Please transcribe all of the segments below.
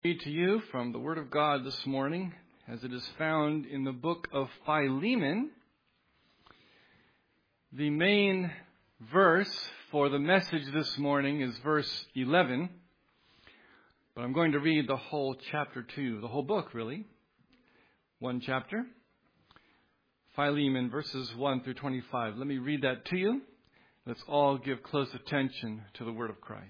Read to you from the Word of God this morning, as it is found in the book of Philemon. The main verse for the message this morning is verse 11, but I'm going to read the whole chapter to you, the whole book really, one chapter. Philemon, verses 1 through 25. Let me read that to you. Let's all give close attention to the Word of Christ.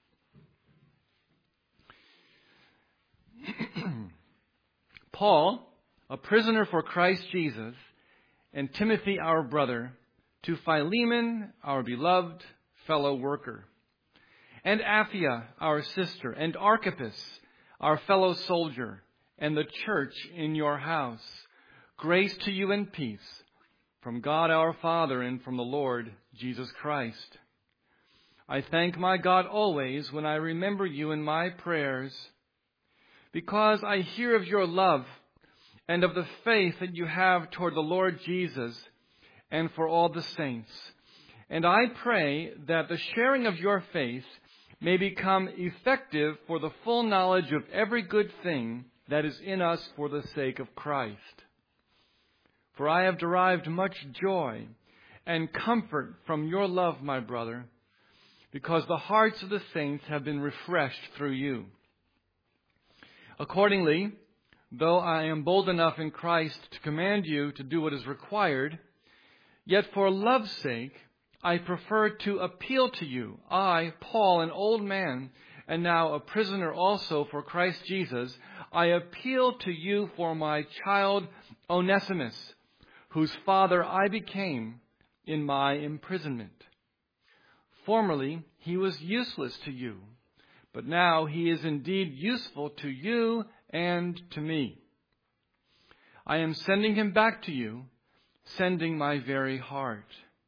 Paul, a prisoner for Christ Jesus, and Timothy, our brother, to Philemon, our beloved fellow worker, and Apphia, our sister, and Archippus, our fellow soldier, and the church in your house. Grace to you and peace from God our Father and from the Lord Jesus Christ. I thank my God always when I remember you in my prayers, because I hear of your love and of the faith that you have toward the Lord Jesus and for all the saints. And I pray that the sharing of your faith may become effective for the full knowledge of every good thing that is in us for the sake of Christ. For I have derived much joy and comfort from your love, my brother, because the hearts of the saints have been refreshed through you. Accordingly, though I am bold enough in Christ to command you to do what is required, yet for love's sake I prefer to appeal to you. I, Paul, an old man, and now a prisoner also for Christ Jesus, I appeal to you for my child Onesimus, whose father I became in my imprisonment. Formerly he was useless to you, but now he is indeed useful to you and to me. I am sending him back to you, sending my very heart.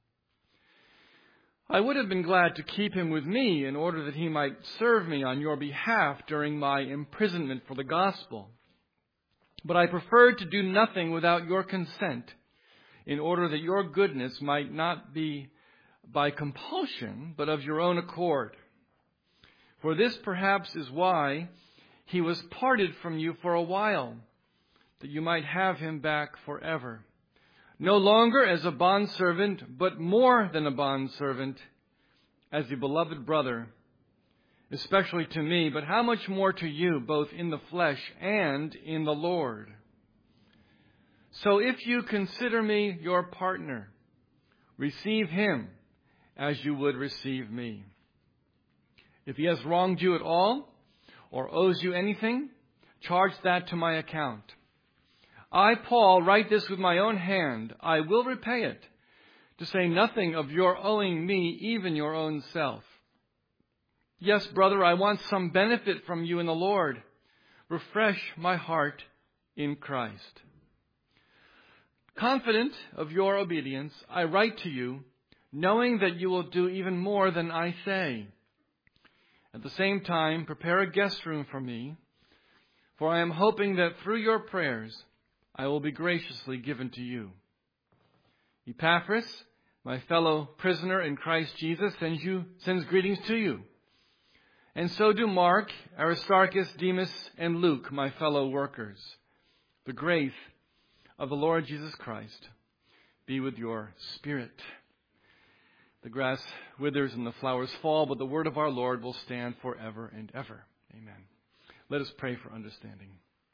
I would have been glad to keep him with me in order that he might serve me on your behalf during my imprisonment for the gospel. But I preferred to do nothing without your consent, in order that your goodness might not be by compulsion, but of your own accord. For this perhaps is why he was parted from you for a while, that you might have him back forever. No longer as a bondservant, but more than a bondservant, as a beloved brother, especially to me, but how much more to you, both in the flesh and in the Lord. So if you consider me your partner, receive him as you would receive me. If he has wronged you at all, or owes you anything, charge that to my account. I, Paul, write this with my own hand. I will repay it, to say nothing of your owing me even your own self. Yes, brother, I want some benefit from you in the Lord. Refresh my heart in Christ. Confident of your obedience, I write to you, knowing that you will do even more than I say. At the same time, prepare a guest room for me, for I am hoping that through your prayers I will be graciously given to you. Epaphras, my fellow prisoner in Christ Jesus, sends greetings to you. And so do Mark, Aristarchus, Demas, and Luke, my fellow workers. The grace of the Lord Jesus Christ be with your spirit. The grass withers and the flowers fall, but the word of our Lord will stand forever and ever. Amen. Let us pray for understanding.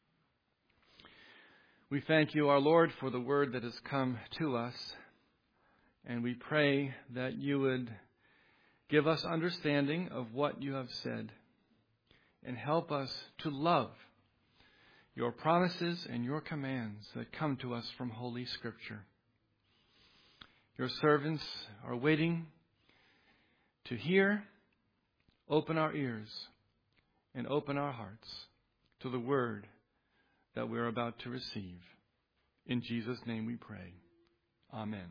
We thank you, our Lord, for the word that has come to us, and we pray that you would give us understanding of what you have said and help us to love your promises and your commands that come to us from Holy Scripture. Your servants are waiting to hear. Open our ears and open our hearts to the word that we're about to receive. In Jesus' name we pray. Amen.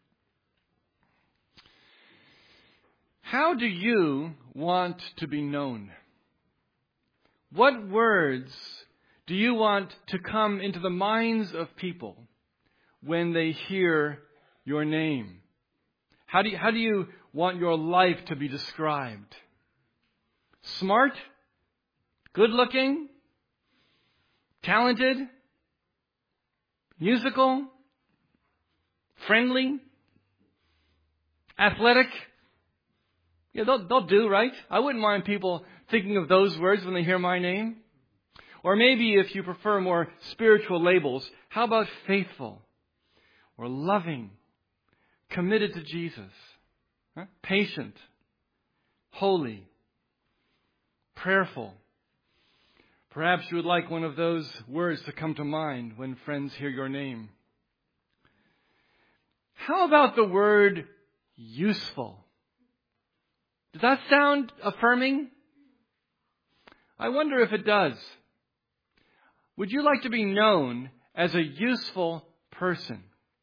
How do you want to be known? What words do you want to come into the minds of people when they hear your name? How do you want your life to be described? Smart? Good looking? talented, musical, friendly, athletic. Yeah, they'll do, right? I wouldn't mind people thinking of those words when they hear my name. Or maybe if you prefer more spiritual labels, how about faithful or loving, committed to Jesus, patient, holy, prayerful. Perhaps you would like one of those words to come to mind when friends hear your name. How about the word useful? Does that sound affirming? I wonder if it does. Would you like to be known as a useful person?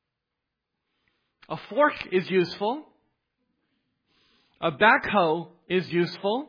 A fork is useful. A backhoe is useful.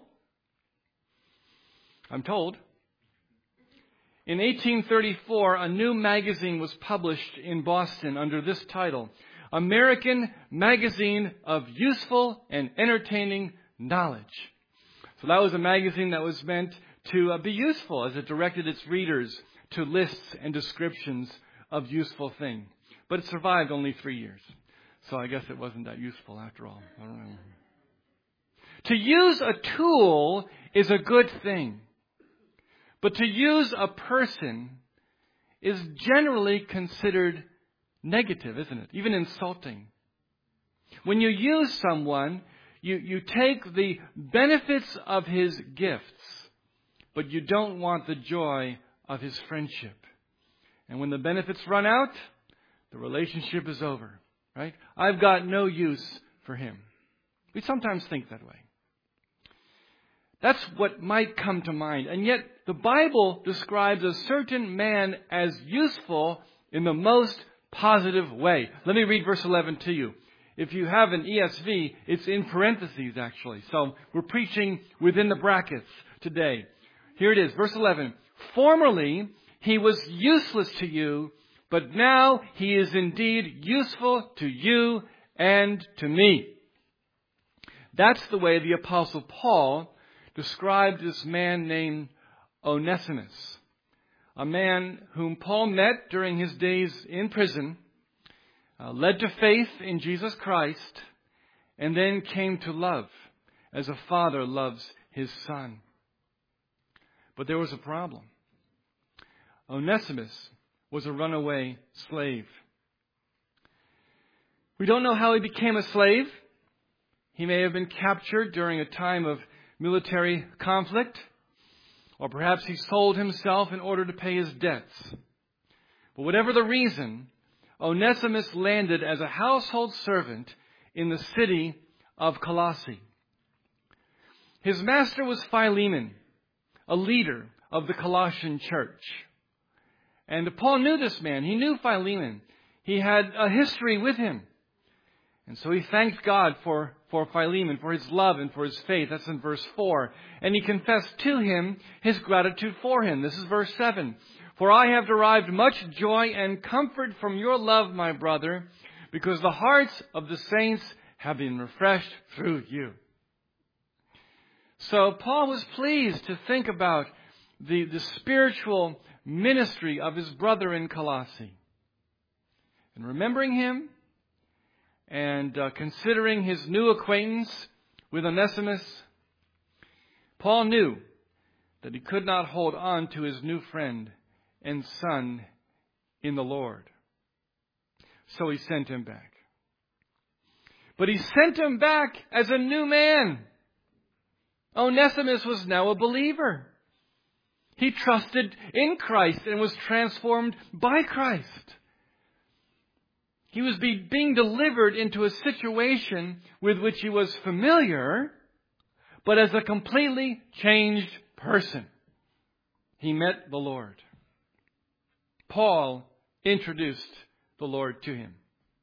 I'm told. In 1834, a new magazine was published in Boston under this title, American Magazine of Useful and Entertaining Knowledge. So that was a magazine that was meant to be useful as it directed its readers to lists and descriptions of useful things. But it survived only 3 years. So I guess it wasn't that useful after all. I don't know. To use a tool is a good thing. But to use a person is generally considered negative, isn't it? Even insulting. When you use someone, you take the benefits of his gifts, but you don't want the joy of his friendship. And when the benefits run out, the relationship is over, right? I've got no use for him. We sometimes think that way. That's what might come to mind. And yet the Bible describes a certain man as useful in the most positive way. Let me read verse 11 to you. If you have an ESV, it's in parentheses actually. So we're preaching within the brackets today. Here it is, verse 11. Formerly he was useless to you, but now he is indeed useful to you and to me. That's the way the Apostle Paul described this man named Onesimus, a man whom Paul met during his days in prison, led to faith in Jesus Christ, and then came to love as a father loves his son. But there was a problem. Onesimus was a runaway slave. We don't know how he became a slave. He may have been captured during a time of military conflict, or perhaps he sold himself in order to pay his debts. But whatever the reason, Onesimus landed as a household servant in the city of Colossae. His master was Philemon, a leader of the Colossian church. And Paul knew this man. He knew Philemon. He had a history with him. And so he thanked God for Philemon, for his love and for his faith. That's in verse 4. And he confessed to him his gratitude for him. This is verse 7. For I have derived much joy and comfort from your love, my brother, because the hearts of the saints have been refreshed through you. So Paul was pleased to think about the spiritual ministry of his brother in Colossae. And remembering him, and considering his new acquaintance with Onesimus, Paul knew that he could not hold on to his new friend and son in the Lord. So he sent him back. But he sent him back as a new man. Onesimus was now a believer. He trusted in Christ and was transformed by Christ. He was being delivered into a situation with which he was familiar, but as a completely changed person. He met the Lord. Paul introduced the Lord to him.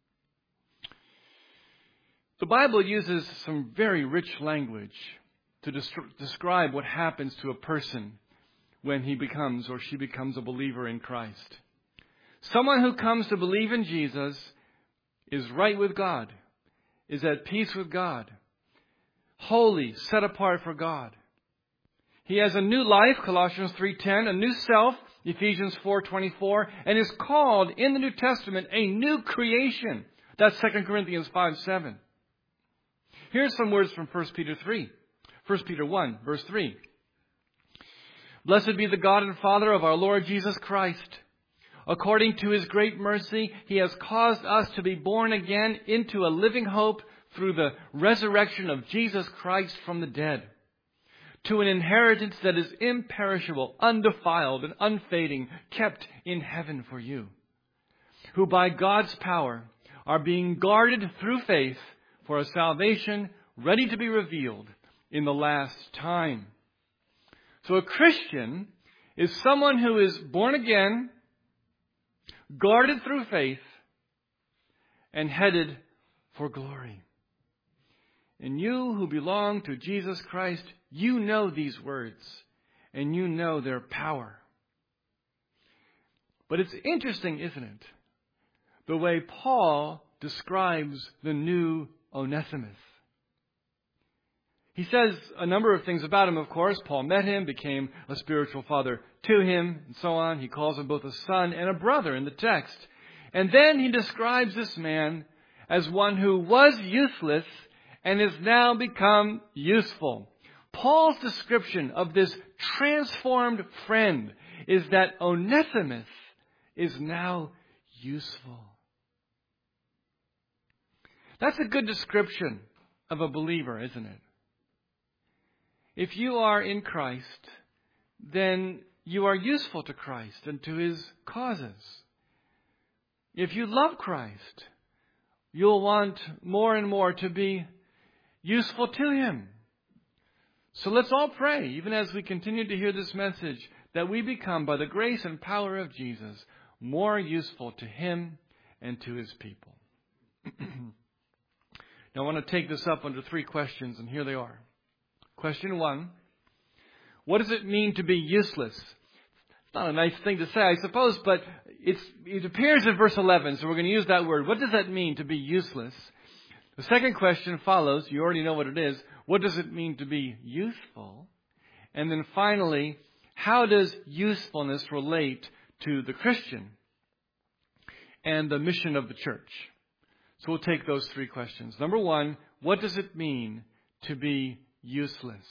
The Bible uses some very rich language to describe what happens to a person when he becomes or she becomes a believer in Christ. Someone who comes to believe in Jesus is right with God, is at peace with God, holy, set apart for God. He has a new life, Colossians 3:10, a new self, Ephesians 4:24, and is called in the New Testament a new creation. That's 2 Corinthians 5:7. Here's some words from 1 Peter 3. 1 Peter 1, verse 3. Blessed be the God and Father of our Lord Jesus Christ. According to His great mercy, He has caused us to be born again into a living hope through the resurrection of Jesus Christ from the dead, to an inheritance that is imperishable, undefiled, and unfading, kept in heaven for you, who by God's power are being guarded through faith for a salvation ready to be revealed in the last time. So a Christian is someone who is born again, guarded through faith, and headed for glory. And you who belong to Jesus Christ, you know these words, and you know their power. But it's interesting, isn't it, the way Paul describes the new Onesimus. He says a number of things about him, of course. Paul met him, became a spiritual father to him, and so on. He calls him both a son and a brother in the text. And then he describes this man as one who was useless and has now become useful. Paul's description of this transformed friend is that Onesimus is now useful. That's a good description of a believer, isn't it? If you are in Christ, then you are useful to Christ and to His causes. If you love Christ, you'll want more and more to be useful to Him. So let's all pray, even as we continue to hear this message, that we become, by the grace and power of Jesus, more useful to Him and to His people. Now I want to take this up under 3 questions, and here they are. Question 1, what does it mean to be useless? It's not a nice thing to say, I suppose, but it appears in verse 11, so we're going to use that word. What does that mean to be useless? The second question follows. You already know what it is. What does it mean to be useful? And then finally, how does usefulness relate to the Christian and the mission of the church? So we'll take those 3 questions. Number 1, what does it mean to be useless?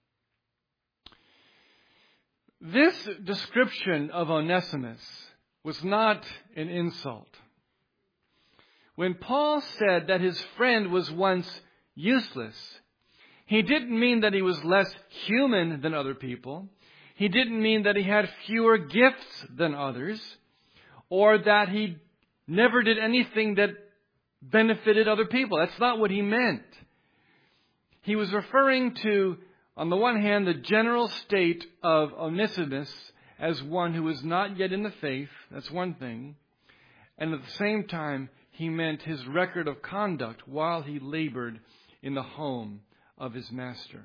This description of Onesimus was not an insult. When Paul said that his friend was once useless, he didn't mean that he was less human than other people. He didn't mean that he had fewer gifts than others, or that he never did anything that benefited other people. That's not what he meant. He was referring to, on the one hand, the general state of Onesimus as one who was not yet in the faith. That's one thing. And at the same time, he meant his record of conduct while he labored in the home of his master.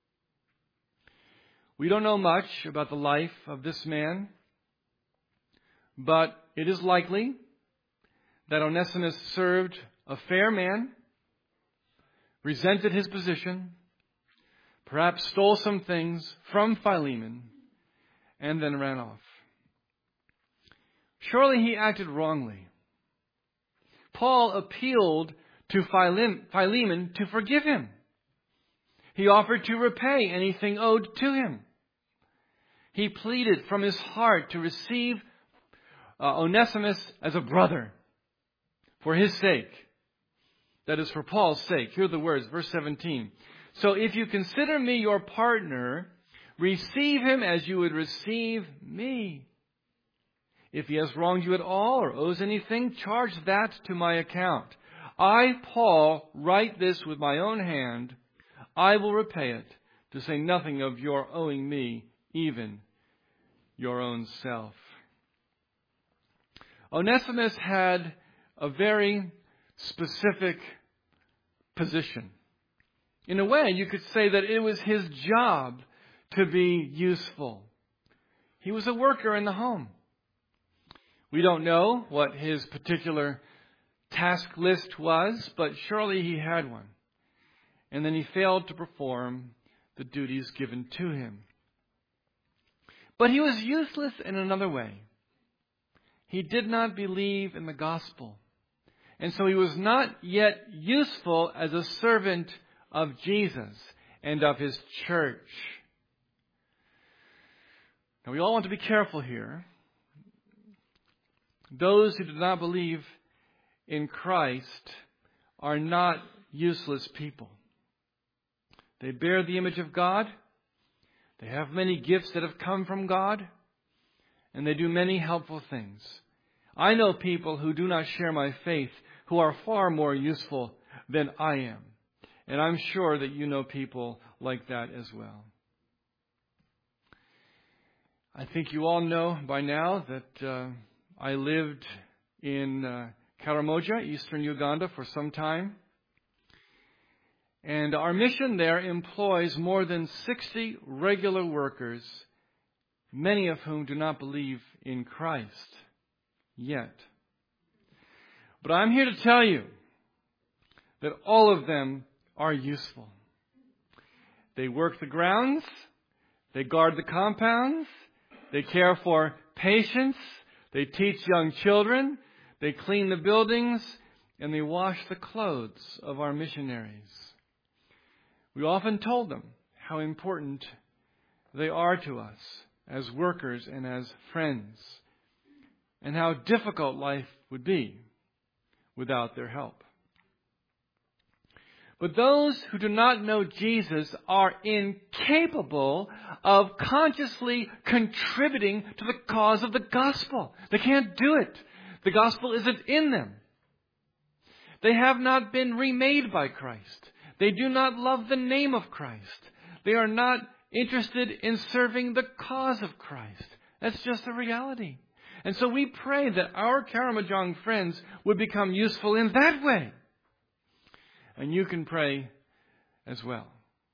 We don't know much about the life of this man, but it is likely that Onesimus served a fair man, resented his position, perhaps stole some things from Philemon, and then ran off. Surely he acted wrongly. Paul appealed to Philemon to forgive him. He offered to repay anything owed to him. He pleaded from his heart to receive Onesimus as a brother for his sake. That is, for Paul's sake. Here are the words, verse 17. So if you consider me your partner, receive him as you would receive me. If he has wronged you at all or owes anything, charge that to my account. I, Paul, write this with my own hand. I will repay it, to say nothing of your owing me, even your own self. Onesimus had a very specific position. In a way, you could say that it was his job to be useful. He was a worker in the home. We don't know what his particular task list was, but surely he had one. And then he failed to perform the duties given to him. But he was useless in another way. He did not believe in the gospel. And so he was not yet useful as a servant of Jesus and of his church. Now we all want to be careful here. Those who do not believe in Christ are not useless people. They bear the image of God. They have many gifts that have come from God. And they do many helpful things. I know people who do not share my faith who are far more useful than I am. And I'm sure that you know people like that as well. I think you all know by now that I lived in Karamoja, eastern Uganda, for some time. And our mission there employs more than 60 regular workers, many of whom do not believe in Christ yet. But I'm here to tell you that all of them are useful. They work the grounds, they guard the compounds, they care for patients, they teach young children, they clean the buildings, and they wash the clothes of our missionaries. We often told them how important they are to us as workers and as friends, and how difficult life would be without their help. But those who do not know Jesus are incapable of consciously contributing to the cause of the gospel. They can't do it. The gospel isn't in them. They have not been remade by Christ. They do not love the name of Christ. They are not interested in serving the cause of Christ. That's just the reality. And so we pray that our Karamojong friends would become useful in that way. And you can pray as well.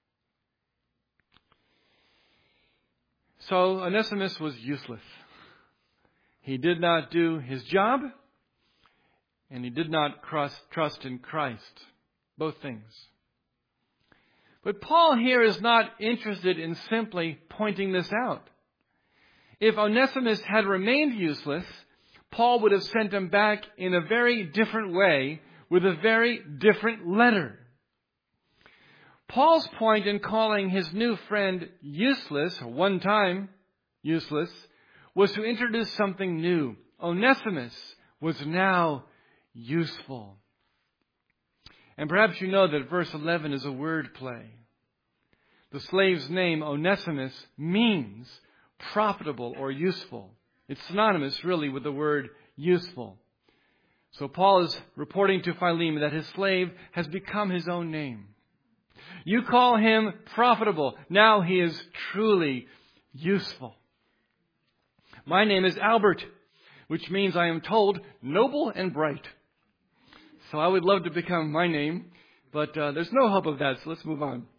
So Onesimus was useless. He did not do his job, and he did not trust in Christ. Both things. But Paul here is not interested in simply pointing this out. If Onesimus had remained useless, Paul would have sent him back in a very different way with a very different letter. Paul's point in calling his new friend useless, or one time useless, was to introduce something new. Onesimus was now useful. And perhaps you know that verse 11 is a word play. The slave's name, Onesimus, means profitable or useful. It's synonymous, really, with the word useful. So Paul is reporting to Philemon that his slave has become his own name. You call him profitable. Now he is truly useful. My name is Albert, which means, I am told, noble and bright. So I would love to become my name, but there's no hope of that, so let's move on.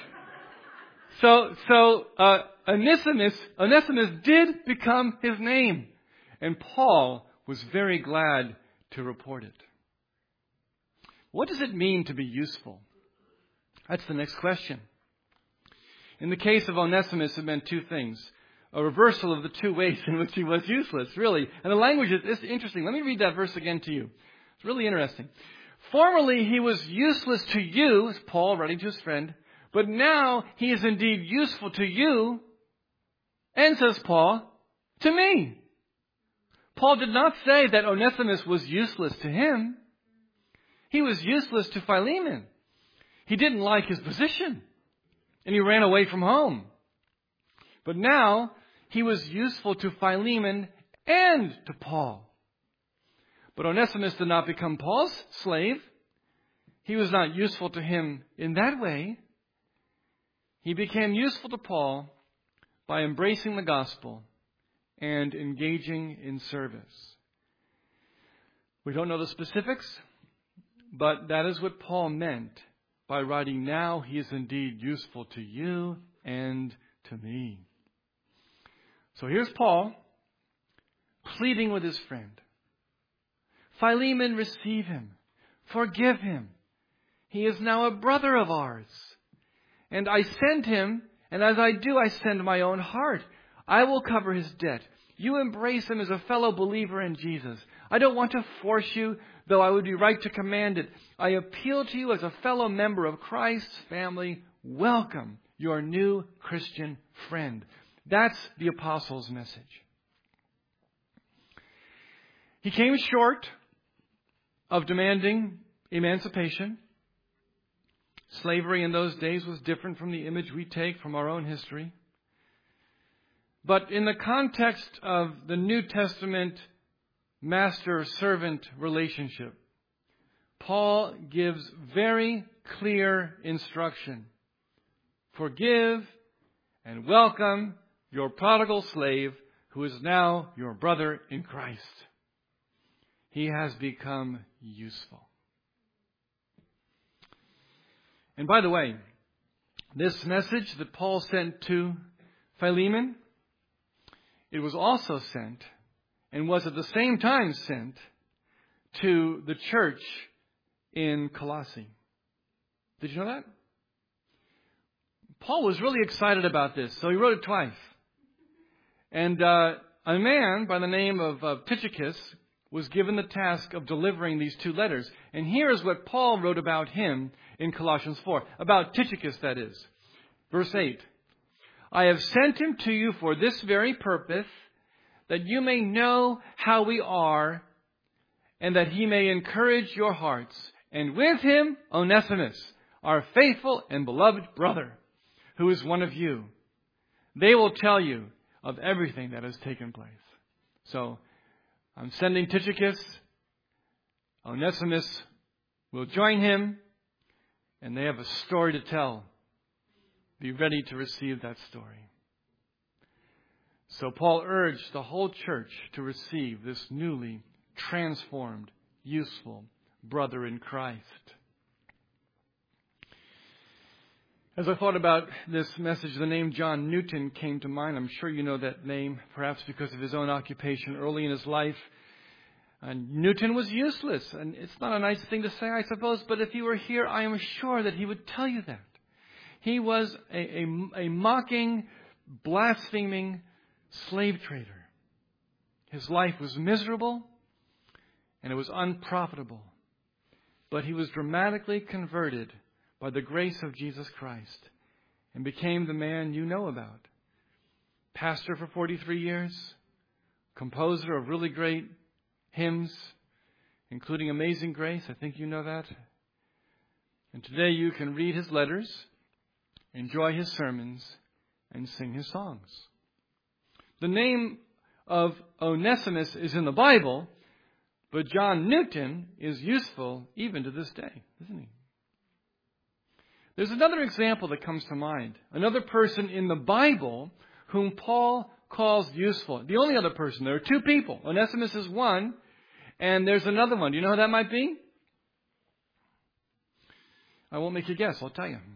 So Onesimus did become his name, and Paul was very glad to report it. What does it mean to be useful? That's the next question. In the case of Onesimus, it meant two things. A reversal of the two ways in which he was useless, really. And the language is interesting. Let me read that verse again to you. It's really interesting. Formerly he was useless to you, as Paul writing to his friend, but now he is indeed useful to you, and, says Paul, to me. Paul did not say that Onesimus was useless to him. He was useless to Philemon. He didn't like his position, and he ran away from home. But now he was useful to Philemon and to Paul. But Onesimus did not become Paul's slave. He was not useful to him in that way. He became useful to Paul by embracing the gospel and engaging in service. We don't know the specifics, but that is what Paul meant by writing, now he is indeed useful to you and to me. So here's Paul pleading with his friend. Philemon, receive him. Forgive him. He is now a brother of ours. And I send him, and as I do, I send my own heart. I will cover his debt. You embrace him as a fellow believer in Jesus. I don't want to force you, though I would be right to command it. I appeal to you as a fellow member of Christ's family. Welcome your new Christian friend. That's the apostle's message. He came short of demanding emancipation. Slavery in those days was different from the image we take from our own history. But in the context of the New Testament master-servant relationship, Paul gives very clear instruction. Forgive and welcome your prodigal slave who is now your brother in Christ. He has become useful. And by the way, this message that Paul sent to Philemon, it was also sent, and was at the same time sent, to the church in Colossae. Did you know that? Paul was really excited about this, so he wrote it twice. And a man by the name of Tychicus was given the task of delivering these two letters. And here is what Paul wrote about him in Colossians 4. About Tychicus, that is. Verse 8. I have sent him to you for this very purpose, that you may know how we are, and that he may encourage your hearts. And with him, Onesimus, our faithful and beloved brother, who is one of you. They will tell you of everything that has taken place. So, I'm sending Tychicus. Onesimus will join him, and they have a story to tell. Be ready to receive that story. So Paul urged the whole church to receive this newly transformed, useful brother in Christ. As I thought about this message, the name John Newton came to mind. I'm sure you know that name, perhaps because of his own occupation early in his life. And Newton was useless, and it's not a nice thing to say, I suppose, but if he were here, I am sure that he would tell you that. He was a mocking, blaspheming slave trader. His life was miserable, and it was unprofitable. But he was dramatically converted by the grace of Jesus Christ and became the man you know about. Pastor for 43 years, composer of really great hymns, including Amazing Grace. I think you know that. And today you can read his letters, enjoy his sermons, and sing his songs. The name of Onesimus is in the Bible, but John Newton is useful even to this day, isn't he? There's another example that comes to mind. Another person in the Bible whom Paul calls useful. The only other person. There are two people. Onesimus is one, and there's another one. Do you know who that might be? I won't make you guess. I'll tell you.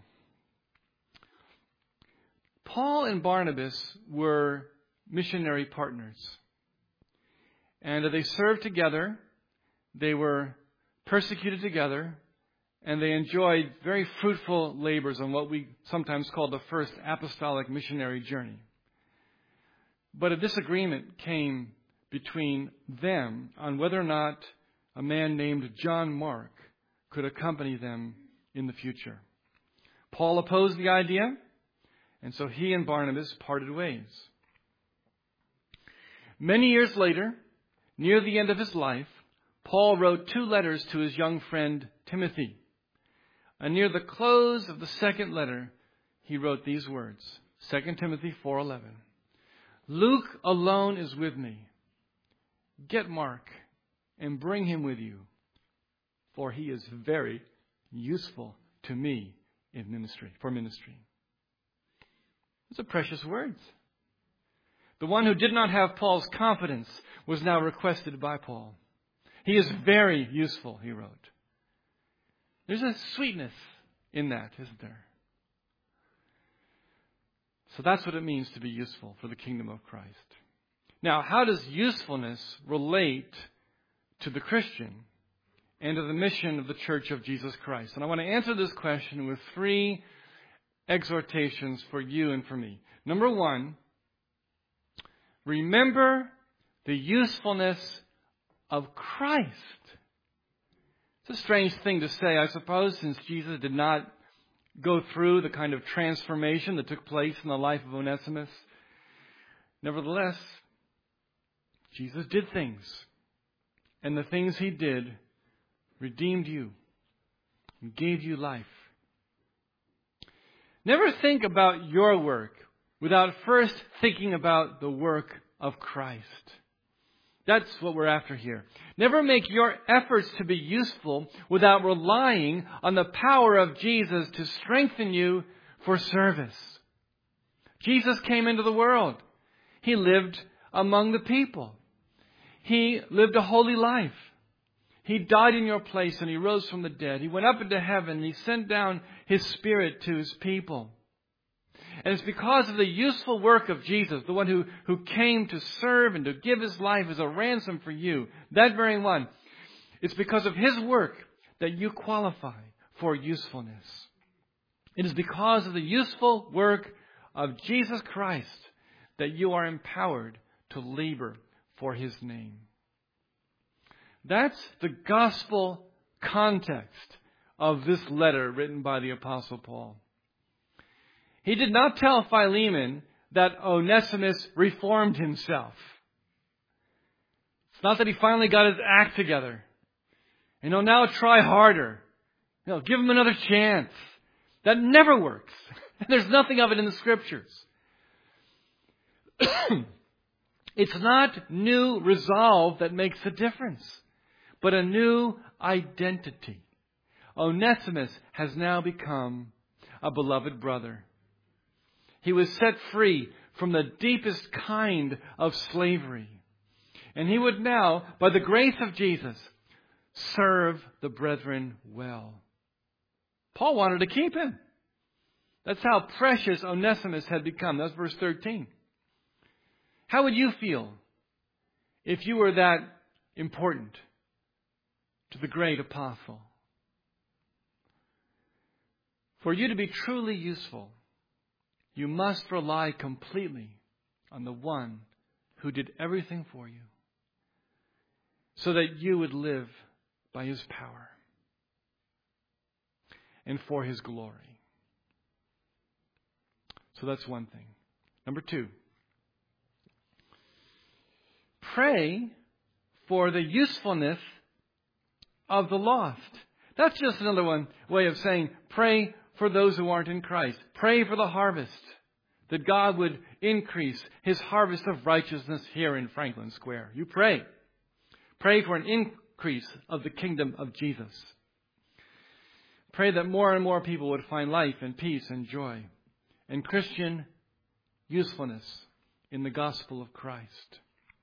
Paul and Barnabas were missionary partners. And they served together. They were persecuted together. And they enjoyed very fruitful labors on what we sometimes call the first apostolic missionary journey. But a disagreement came between them on whether or not a man named John Mark could accompany them in the future. Paul opposed the idea, and so he and Barnabas parted ways. Many years later, near the end of his life, Paul wrote 2 letters to his young friend Timothy. And near the close of the second letter, he wrote these words, 2 Timothy 4:11. Luke alone is with me. Get Mark and bring him with you, for he is very useful to me in ministry. Those are precious words. The one who did not have Paul's confidence was now requested by Paul. He is very useful, he wrote. There's a sweetness in that, isn't there? So that's what it means to be useful for the kingdom of Christ. Now, how does usefulness relate to the Christian and to the mission of the Church of Jesus Christ? And I want to answer this question with 3 exhortations for you and for me. Number 1, remember the usefulness of Christ. It's a strange thing to say, I suppose, since Jesus did not go through the kind of transformation that took place in the life of Onesimus. Nevertheless, Jesus did things, and the things He did redeemed you and gave you life. Never think about your work without first thinking about the work of Christ. That's what we're after here. Never make your efforts to be useful without relying on the power of Jesus to strengthen you for service. Jesus came into the world. He lived among the people. He lived a holy life. He died in your place and He rose from the dead. He went up into heaven and He sent down His Spirit to His people. And it's because of the useful work of Jesus, the one who came to serve and to give His life as a ransom for you, that very one, it's because of His work that you qualify for usefulness. It is because of the useful work of Jesus Christ that you are empowered to labor for His name. That's the gospel context of this letter written by the Apostle Paul. He did not tell Philemon that Onesimus reformed himself. It's not that he finally got his act together. Now try harder. Give him another chance. That never works. There's nothing of it in the Scriptures. It's not new resolve that makes a difference, but a new identity. Onesimus has now become a beloved brother. He was set free from the deepest kind of slavery. And he would now, by the grace of Jesus, serve the brethren well. Paul wanted to keep him. That's how precious Onesimus had become. That's verse 13. How would you feel if you were that important to the great apostle? For you to be truly useful, you must rely completely on the one who did everything for you, so that you would live by His power and for His glory. So that's one thing. Number 2, pray for the usefulness of the lost. That's just another way of saying pray for those who aren't in Christ. Pray for the harvest, that God would increase His harvest of righteousness here in Franklin Square. You pray. Pray for an increase of the kingdom of Jesus. Pray that more and more people would find life and peace and joy and Christian usefulness in the gospel of Christ.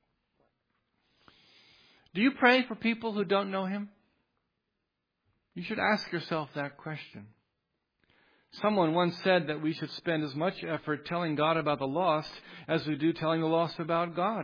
Do you pray for people who don't know Him? You should ask yourself that question. Someone once said that we should spend as much effort telling God about the lost as we do telling the lost about God.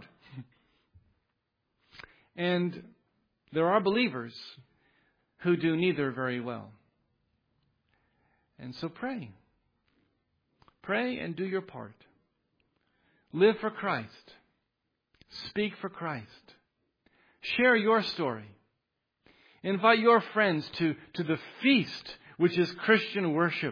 And there are believers who do neither very well. And so pray. Pray and do your part. Live for Christ. Speak for Christ. Share your story. Invite your friends to the feast, which is Christian worship.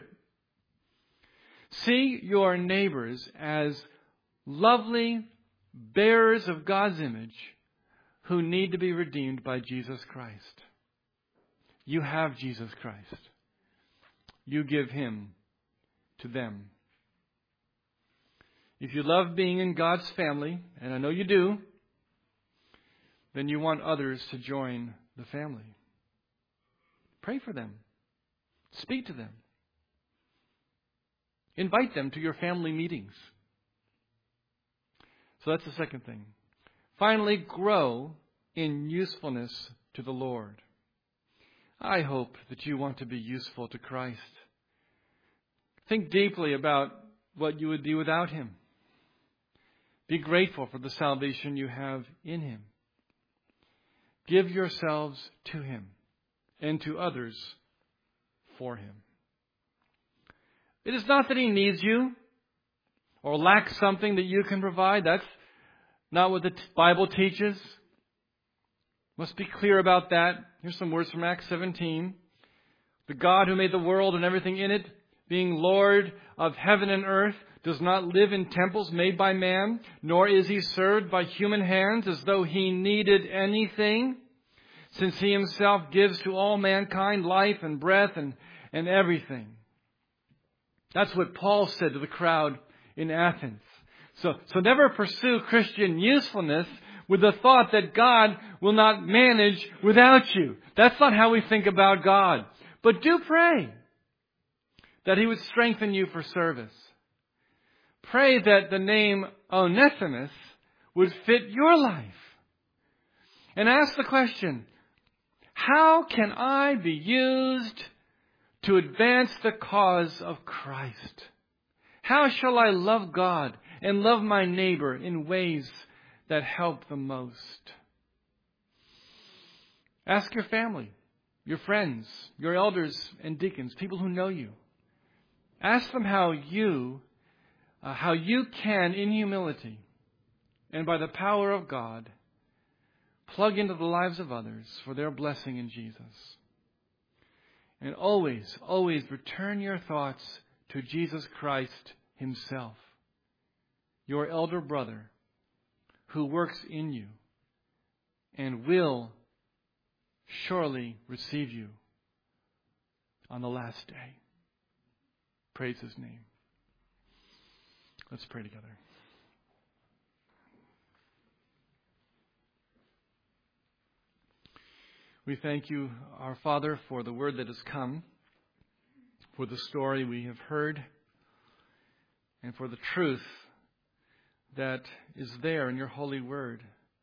See your neighbors as lovely bearers of God's image who need to be redeemed by Jesus Christ. You have Jesus Christ. You give Him to them. If you love being in God's family, and I know you do, then you want others to join the family. Pray for them. Speak to them. Invite them to your family meetings. So that's the second thing. Finally, grow in usefulness to the Lord. I hope that you want to be useful to Christ. Think deeply about what you would do without Him. Be grateful for the salvation you have in Him. Give yourselves to Him and to others for Him. It is not that He needs you or lacks something that you can provide. not what the Bible teaches. Must be clear about that. Here's some words from Acts 17. The God who made the world and everything in it, being Lord of heaven and earth, does not live in temples made by man, nor is he served by human hands as though he needed anything, since he himself gives to all mankind life and breath and everything. That's what Paul said to the crowd in Athens. So never pursue Christian usefulness with the thought that God will not manage without you. That's not how we think about God. But do pray that he would strengthen you for service. Pray that the name Onesimus would fit your life. And ask the question, how can I be used to advance the cause of Christ? How shall I love God and love my neighbor in ways that help the most? Ask your family, your friends, your elders and deacons, people who know you. Ask them how you can, in humility and by the power of God, plug into the lives of others for their blessing in Jesus. And always, always return your thoughts to Jesus Christ himself, your elder brother, who works in you and will surely receive you on the last day. Praise his name. Let's pray together. We thank you, our Father, for the word that has come, for the story we have heard, and for the truth that is there in your holy word.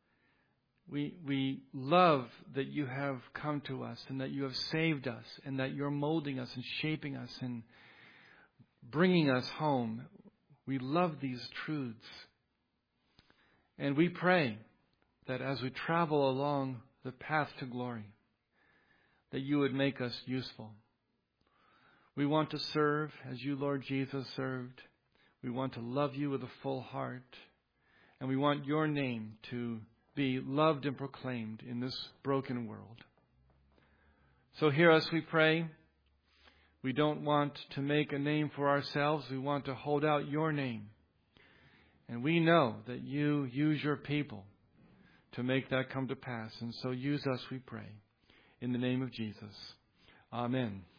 We love that you have come to us and that you have saved us and that you're molding us and shaping us and bringing us home. We love these truths. And we pray that as we travel along the path to glory, that you would make us useful. We want to serve as you, Lord Jesus, served. We want to love you with a full heart. And we want your name to be loved and proclaimed in this broken world. So hear us, we pray. We don't want to make a name for ourselves. We want to hold out your name. And we know that you use your people to make that come to pass. And so use us, we pray. In the name of Jesus. Amen.